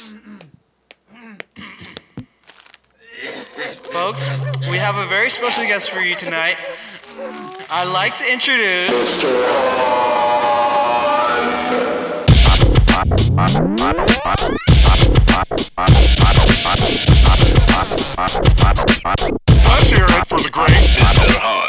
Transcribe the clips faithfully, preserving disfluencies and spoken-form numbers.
Folks, we have a very special guest for you tonight. I'd like to introduce... Let's hear it for the great Mister Hunt.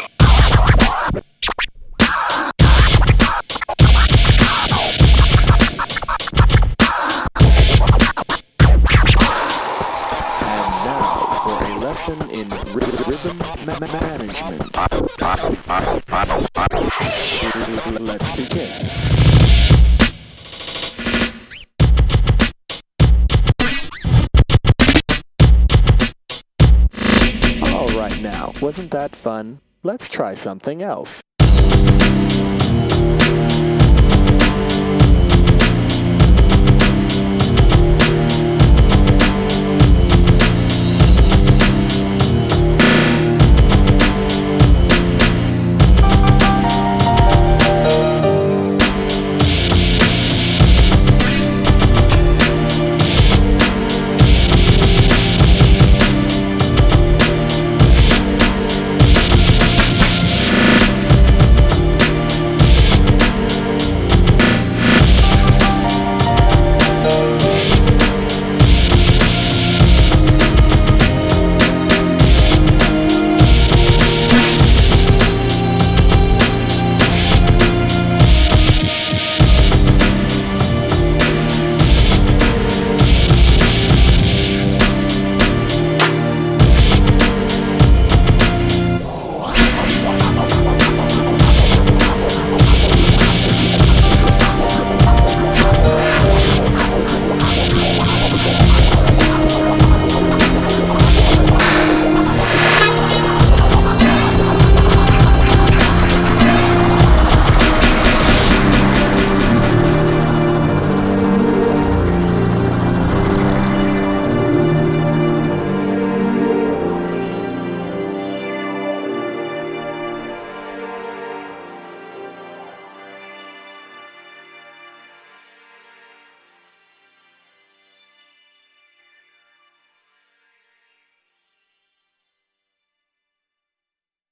In rhythm ma- management. Let's begin. All right now, wasn't that fun? Let's try something else.